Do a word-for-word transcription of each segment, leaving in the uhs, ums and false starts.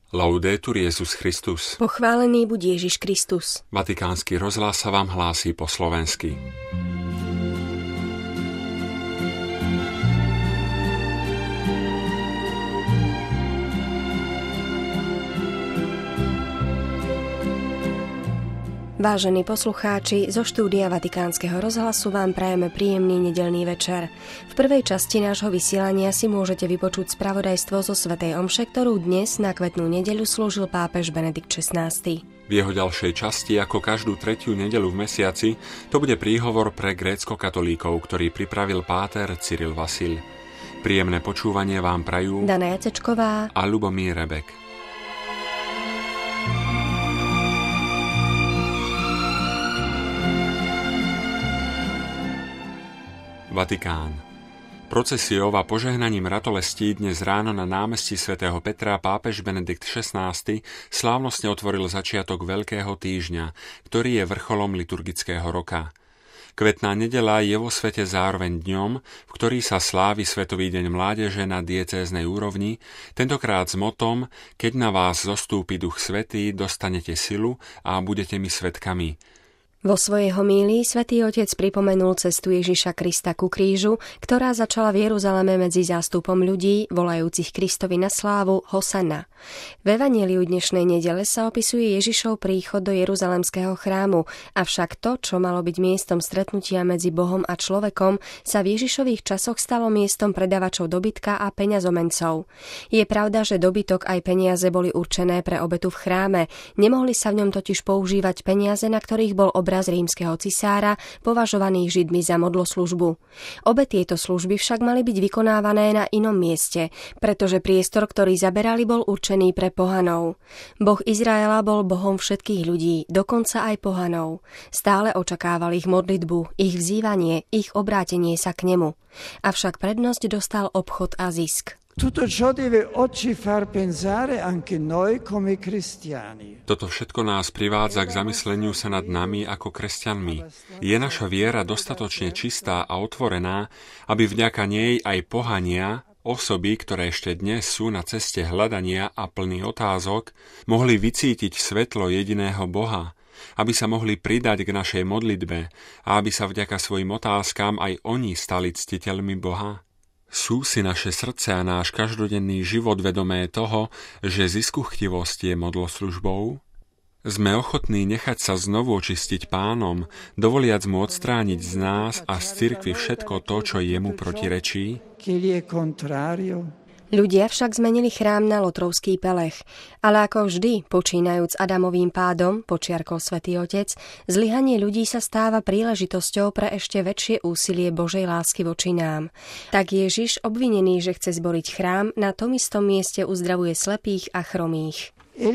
Laudetur Jesus Christus. Pochválený buď Ježiš Kristus. Vatikánsky rozhlas sa vám hlási po slovensky. Vážení poslucháči, zo štúdia Vatikánskeho rozhlasu vám prajeme príjemný nedeľný večer. V prvej časti nášho vysielania si môžete vypočuť spravodajstvo zo svätej omše, ktorú dnes na kvetnú nedeľu slúžil pápež Benedikt šestnásty. V jeho ďalšej časti, ako každú tretiu nedeľu v mesiaci, to bude príhovor pre grécko-katolíkov, ktorý pripravil páter Cyril Vasil. Príjemné počúvanie vám prajú Dana Jacečková a Ľubomír Rebek. Vatikán. Procesiou a požehnaním ratolestí dnes ráno na námestí svätého Petra pápež Benedikt šestnásty slávnostne otvoril začiatok Veľkého týždňa, ktorý je vrcholom liturgického roka. Kvetná nedeľa je vo svete zároveň dňom, v ktorý sa slávi Svetový deň mládeže na diecéznej úrovni, tentokrát s motom: keď na vás zostúpi Duch Svätý, dostanete silu a budete mi svedkami. Vo svojej homílii Svätý Otec pripomenul cestu Ježiša Krista ku krížu, ktorá začala v Jeruzaleme medzi zástupom ľudí, volajúcich Kristovi na slávu Hosanna. V evanjeliu dnešnej nedele sa opisuje Ježišov príchod do Jeruzalemského chrámu, avšak to, čo malo byť miestom stretnutia medzi Bohom a človekom, sa v Ježišových časoch stalo miestom predavačov dobytka a peňazomencov. Je pravda, že dobytok aj peniaze boli určené pre obetu v chráme, nemohli sa v ňom totiž používať peniaze, na ktorých bol obraz rímskeho cisára, považovaných Židmi za modloslužbu. Obe tieto služby však mali byť vykonávané na inom mieste, pretože priestor, ktorý zaberali, bol určený pre pohanov. Boh Izraela bol Bohom všetkých ľudí, dokonca aj pohanov. Stále očakával ich modlitbu, ich vzývanie, ich obrátenie sa k nemu. Avšak prednosť dostal obchod a zisk. Tutto ciò deve oggi far pensare anche noi come cristiani. Toto všetko nás privádza k zamysleniu sa nad nami ako kresťanmi. Je naša viera dostatočne čistá a otvorená, aby vďaka nej aj pohania, osoby, ktoré ešte dnes sú na ceste hľadania a plný otázok, mohli vycítiť svetlo jediného Boha, aby sa mohli pridať k našej modlitbe a aby sa vďaka svojim otázkam aj oni stali ctiteľmi Boha? Sú si naše srdce a náš každodenný život vedomé toho, že ziskuchtivosť je modloslužbou? Sme ochotní nechať sa znovu očistiť Pánom, dovoliac mu odstrániť z nás a z cirkvi všetko to, čo jemu protirečí? Ľudia však zmenili chrám na lotrovský pelech, ale ako vždy, počínajúc Adamovým pádom, počiarkol Svätý Otec, zlyhanie ľudí sa stáva príležitosťou pre ešte väčšie úsilie Božej lásky voči nám. Tak Ježiš, obvinený, že chce zboriť chrám, na tom istom mieste uzdravuje slepých a chromých.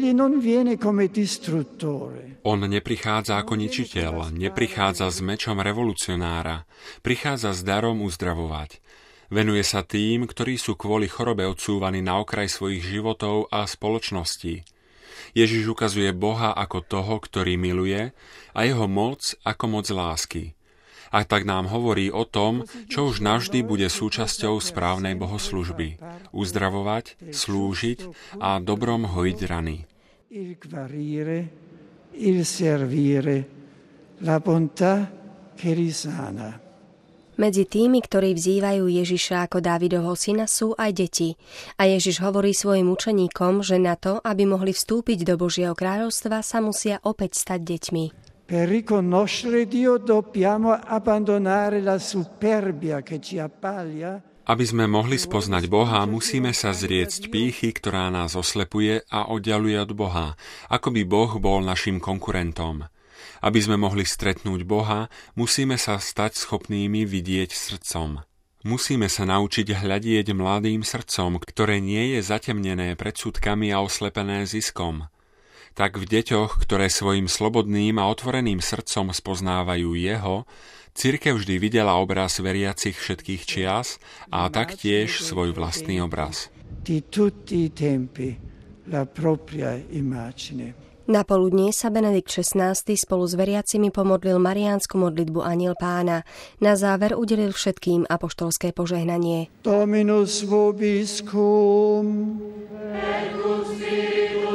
On neprichádza ako ničiteľ, neprichádza s mečom revolucionára, prichádza s darom uzdravovať. Venuje sa tým, ktorí sú kvôli chorobe odsúvaní na okraj svojich životov a spoločností. Ježiš ukazuje Boha ako toho, ktorý miluje, a jeho moc ako moc lásky. A tak nám hovorí o tom, čo už navždy bude súčasťou správnej bohoslužby. Uzdravovať, slúžiť a dobrom hojiť rany. Il guarire, il servire, la bontà che risana. Medzi tými, ktorí vzývajú Ježiša ako Dávidovho syna, sú aj deti. A Ježiš hovorí svojim učeníkom, že na to, aby mohli vstúpiť do Božieho kráľovstva, sa musia opäť stať deťmi. Per riconoscere Dio dobbiamo abbandonare la superbia che ci appaglia. Aby sme mohli spoznať Boha, musíme sa zriecť pýchy, ktorá nás oslepuje a oddialuje od Boha, ako by Boh bol našim konkurentom. Aby sme mohli stretnúť Boha, musíme sa stať schopnými vidieť srdcom. Musíme sa naučiť hľadieť mladým srdcom, ktoré nie je zatemnené predsudkami a oslepené ziskom. Tak v deťoch, ktoré svojim slobodným a otvoreným srdcom spoznávajú Jeho, cirkev vždy videla obraz veriacich všetkých čias a taktiež svoj vlastný obraz. Di tutti i tempi, la propria immagine. Napoludnie sa Benedikt šestnásty spolu s veriacimi pomodlil mariánsku modlitbu Anjel Pána. Na záver udelil všetkým apoštolské požehnanie. Dominus vobiscum. Et cum spiritu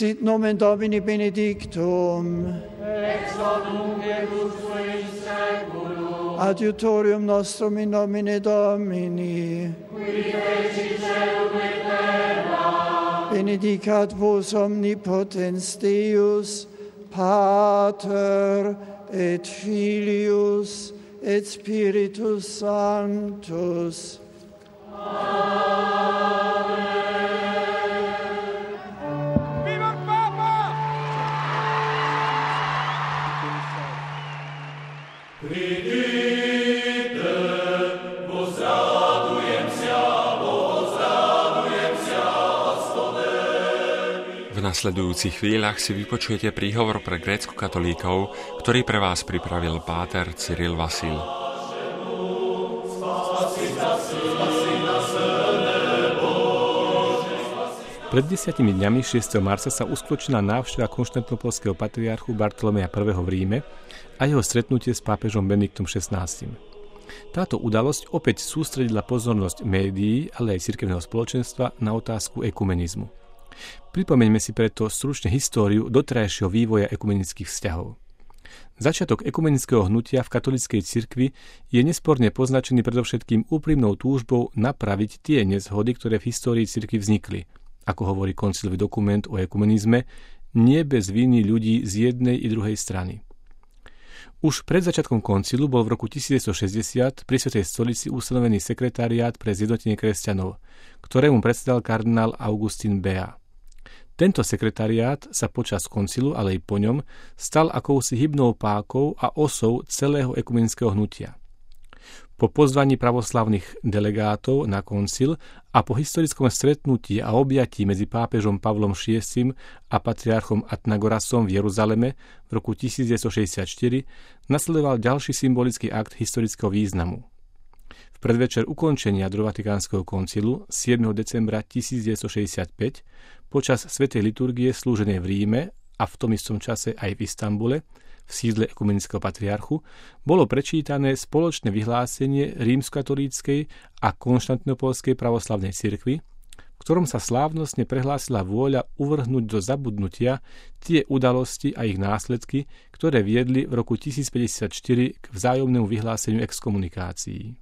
Sit nomen Domini benedictum. Ex hoc nunc et usque in saeculum. Adiutorium nostrum in nomine Domini. Qui feci caelum et terra. Benedicat vos omnipotens Deus, Pater et Filius et Spiritus Sanctus. V nasledujúcich chvíľach si vypočujete príhovor pre grécko-katolíkov, ktorý pre vás pripravil páter Cyril Vasil. Pred desiatimi dňami šiesteho marca sa uskutočnila návšteva konštantínopolského patriarchu Bartolomeja I. v Ríme a jeho stretnutie s pápežom Benediktom šestnástim. Táto udalosť opäť sústredila pozornosť médií, ale aj cirkevného spoločenstva na otázku ekumenizmu. Pripomeňme si preto stručne históriu doterajšieho vývoja ekumenických vzťahov. Začiatok ekumenického hnutia v katolíckej cirkvi je nesporne poznačený predovšetkým úprimnou túžbou napraviť tie nezhody, ktoré v histórii cirkvi vznikli, ako hovorí koncilový dokument o ekumenizme, nie bez viny ľudí z jednej i druhej strany. Už pred začiatkom koncilu bol v roku tisícdeväťstošesťdesiat pri Svätej stolici ustanovený sekretariát pre zjednotenie kresťanov, ktorému predsedal kardinál Augustín Bea. Tento sekretariát sa počas koncilu, ale aj po ňom, stal akousi hybnou pákou a osou celého ekumenického hnutia. Po pozvaní pravoslavných delegátov na koncil a po historickom stretnutí a objatí medzi pápežom Pavlom šiestim a patriarchom Athanagorasom v Jeruzaleme v roku tisícdeväťstošesťdesiatštyri nasledoval ďalší symbolický akt historického významu. V predvečer ukončenia druhého vatikánskeho koncilu siedmeho decembra tisícdeväťstošesťdesiatpäť počas svätej liturgie slúženej v Ríme a v tom istom čase aj v Istanbule v sídle ekumenického patriarchu, bolo prečítané spoločné vyhlásenie rímskokatolíckej a konštantínopolskej pravoslavnej cirkvi, v ktorom sa slávnostne prehlásila vôľa uvrhnúť do zabudnutia tie udalosti a ich následky, ktoré viedli v roku tisícpäťdesiatštyri k vzájomnému vyhláseniu exkomunikácií.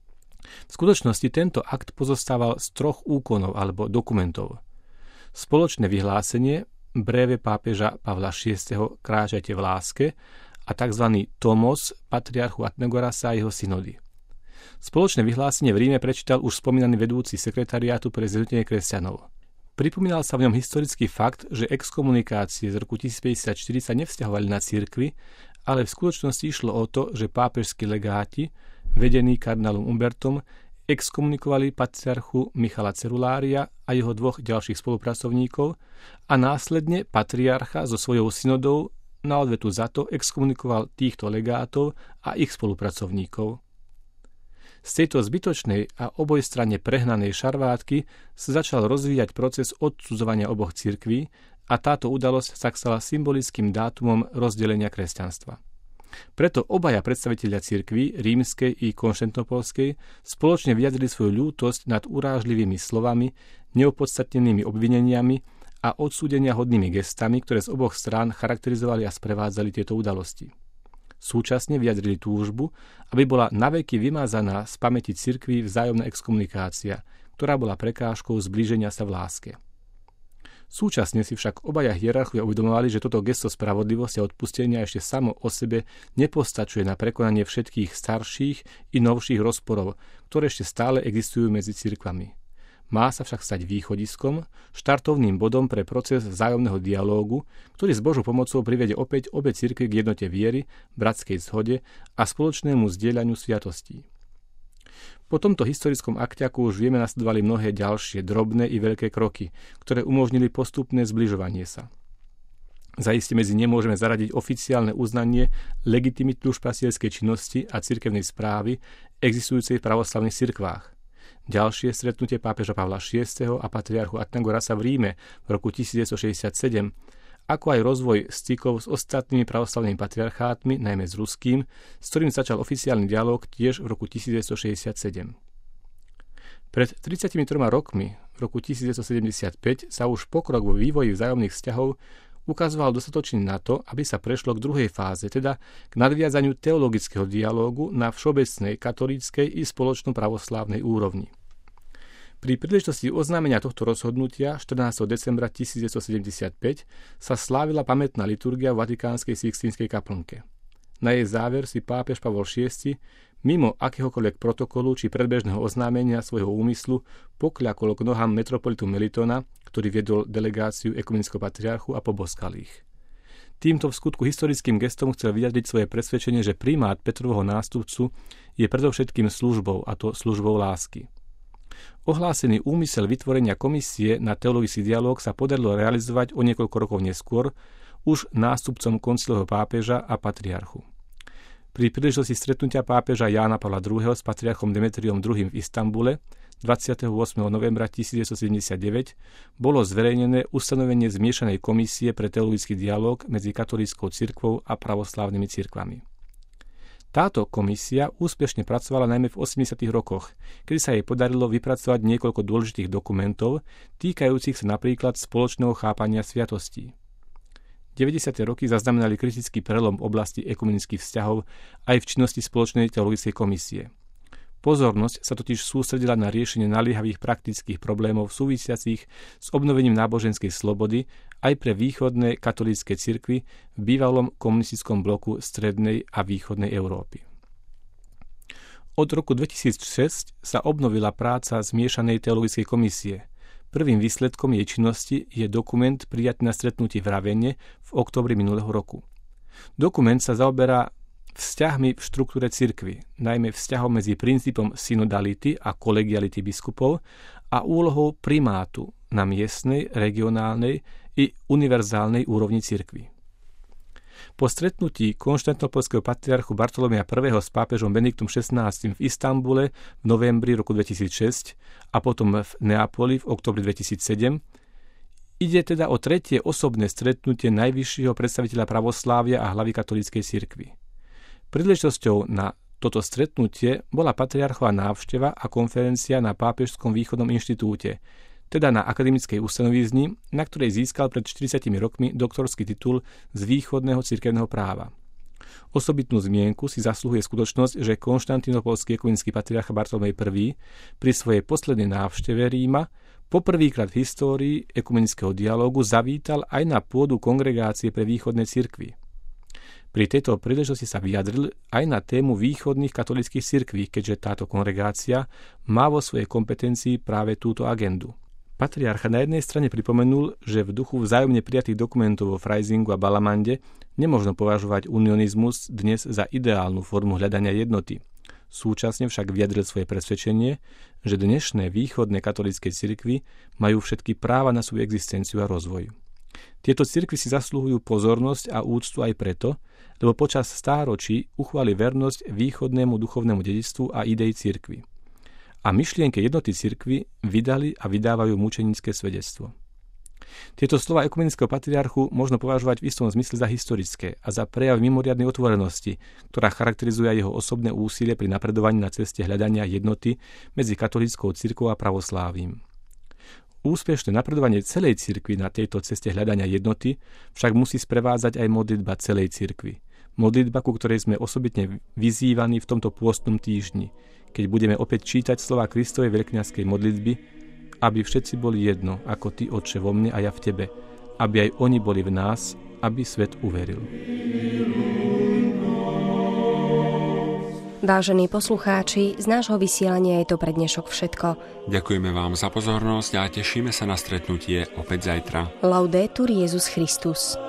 V skutočnosti tento akt pozostával z troch úkonov alebo dokumentov. Spoločné vyhlásenie, breve pápeža Pavla šiesteho Kráčajte v láske a tzv. Tomos patriarchu Athenagorasa a jeho synody. Spoločné vyhlásenie v Ríme prečítal už spomínaný vedúci sekretariátu pre zjednotenie kresťanov. Pripomínal sa v ňom historický fakt, že exkomunikácie z roku tisícpäťdesiatštyri sa nevzťahovali na cirkvi, ale v skutočnosti išlo o to, že pápežskí legáti, vedení kardinálom Umbertom, exkomunikovali patriarchu Michala Cerulária a jeho dvoch ďalších spolupracovníkov a následne patriarcha so svojou synodou na odvetu za to exkomunikoval týchto legátov a ich spolupracovníkov. Z tejto zbytočnej a obojstranne prehnanej šarvátky sa začal rozvíjať proces odcudzovania oboch cirkví a táto udalosť sa stala symbolickým dátumom rozdelenia kresťanstva. Preto obaja predstavitelia cirkví, rímskej i konštantínopolskej, spoločne vyjadrili svoju ľútosť nad urážlivými slovami, neopodstatnenými obvineniami a odsúdenia hodnými gestami, ktoré z oboch strán charakterizovali a sprevádzali tieto udalosti. Súčasne vyjadrili túžbu, aby bola naveky vymazaná z pamäti cirkví vzájomná exkomunikácia, ktorá bola prekážkou zblíženia sa v láske. Súčasne si však obaja hierarchovia uvedomovali, že toto gesto spravodlivosti a odpustenia ešte samo o sebe nepostačuje na prekonanie všetkých starších i novších rozporov, ktoré ešte stále existujú medzi cirkvami. Má sa však stať východiskom, štartovným bodom pre proces vzájomného dialógu, ktorý s Božou pomocou privedie opäť obe cirkvi k jednote viery, bratskej zhode a spoločnému zdieľaniu sviatostí. Po tomto historickom akte, ako už vieme, nasledovali mnohé ďalšie drobné i veľké kroky, ktoré umožnili postupné zbližovanie sa. Zaiste medzi ne môžeme zaradiť oficiálne uznanie legitimity dušpastierskej činnosti a cirkevnej správy existujúcej v pravoslavných cirkvách. Ďalšie stretnutie pápeža Pavla šiesteho a patriarchu Athenagorasa v Ríme v roku tisícdeväťstošesťdesiatsedem, ako aj rozvoj stykov s ostatnými pravoslavnými patriarchátmi, najmä s ruským, s ktorým začal oficiálny dialóg tiež v roku tisícdeväťstošesťdesiatsedem. Pred tridsiatimi troma rokmi, v roku devätnásťsedemdesiatpäť, sa už pokrok vo vývoji vzájomných vzťahov ukazoval dostatočný na to, aby sa prešlo k druhej fáze, teda k nadviazaniu teologického dialógu na všeobecnej katolíckej i spoločno pravoslávnej úrovni. Pri príležitosti oznámenia tohto rozhodnutia štrnásteho decembra devätnásťsedemdesiatpäť sa slávila pamätná liturgia v Vatikánskej Sixtínskej kaplnke. Na jej záver si pápež Pavol šiesty mimo akéhokoľvek protokolu či predbežného oznámenia svojho úmyslu pokľakol k nohám metropolitu Melitona, ktorý viedol delegáciu ekumenického patriarchu, a poboskal ich. Týmto v skutku historickým gestom chcel vyjadriť svoje presvedčenie, že primát Petrovho nástupcu je predovšetkým službou, a to službou lásky. Ohlásený úmysel vytvorenia komisie na teologický dialóg sa podarilo realizovať o niekoľko rokov neskôr už nástupcom koncilového pápeža a patriarchu. Pri príležitosti stretnutia pápeža Jána Pavla druhého. S patriarchom Demetriom druhým. v Istanbule dvadsiateho ôsmeho novembra devätnásťsedemdesiatdeväť bolo zverejnené ustanovenie zmiešanej komisie pre teologický dialóg medzi katolíckou cirkvou a pravoslávnymi cirkvami. Táto komisia úspešne pracovala najmä v osemdesiatych rokoch, kedy sa jej podarilo vypracovať niekoľko dôležitých dokumentov týkajúcich sa napríklad spoločného chápania sviatostí. deväťdesiate roky zaznamenali kritický prelom v oblasti ekumenických vzťahov aj v činnosti spoločnej teologickej komisie. Pozornosť sa totiž sústredila na riešenie naliehavých praktických problémov súvisiacich s obnovením náboženskej slobody aj pre východné katolícke cirkvi v bývalom komunistickom bloku strednej a východnej Európy. Od roku dvetisícšesť sa obnovila práca zmiešanej teologickej komisie. Prvým výsledkom jej činnosti je dokument prijatý na stretnutí v Ravenne v októbri minulého roku. Dokument sa zaoberá vzťahmi v štruktúre cirkvi, najmä vzťahom medzi princípom synodality a kolegiality biskupov a úlohou primátu na miestnej, regionálnej i univerzálnej úrovni cirkvi. Po stretnutí konštantínopolského patriarchu Bartolomeja prvého. S pápežom Benediktom šestnásťim v Istanbule v novembri roku dvetisícšesť a potom v Neapoli v októbri dvetisícsedem ide teda o tretie osobné stretnutie najvyššieho predstaviteľa pravoslávia a hlavy katolíckej cirkvi. Príležitosťou na toto stretnutie bola patriarchová návšteva a konferencia na Pápežskom východnom inštitúte, teda na akademickej ustanovízni, na ktorej získal pred štyridsiatimi rokmi doktorský titul z východného cirkevného práva. Osobitnú zmienku si zasluhuje skutočnosť, že konštantínopolský ekumenický patriarcha Bartolomej prvý. pri svojej poslednej návšteve Ríma poprvýkrát v histórii ekumenického dialógu zavítal aj na pôdu kongregácie pre východné cirkvi. Pri tejto príležitosti sa vyjadril aj na tému východných katolíckych cirkví, keďže táto kongregácia má vo svojej kompetencii práve túto agendu. Patriarcha na jednej strane pripomenul, že v duchu vzájomne prijatých dokumentov vo Freisingu a Balamande nemožno považovať unionizmus dnes za ideálnu formu hľadania jednoty. Súčasne však vyjadril svoje presvedčenie, že dnešné východné katolícke cirkvi majú všetky práva na svoju existenciu a rozvoj. Tieto cirkvi si zasluhujú pozornosť a úctu aj preto, lebo počas stáročí uchvali vernosť východnému duchovnému dedičstvu a idei cirkvi. A myšlienke jednoty cirkvi vydali a vydávajú mučenické svedectvo. Tieto slova ekumenického patriarchu možno považovať v istom zmysle za historické a za prejav mimoriadnej otvorenosti, ktorá charakterizuje jeho osobné úsilie pri napredovaní na ceste hľadania jednoty medzi katolíckou cirkvou a pravoslávím. Úspešné napredovanie celej cirkvi na tejto ceste hľadania jednoty však musí sprevádzať aj modlitba celej cirkvi. Modlitba, ku ktorej sme osobitne vyzývaní v tomto pôstnom týždni, keď budeme opäť čítať slova Kristovej veľkňazskej modlitby, aby všetci boli jedno, ako Ty, Otče, vo mne a ja v Tebe, aby aj oni boli v nás, aby svet uveril. Vážení poslucháči, z nášho vysielania je to pre dnešok všetko. Ďakujeme vám za pozornosť a tešíme sa na stretnutie opäť zajtra. Laudetur Jesus Christus.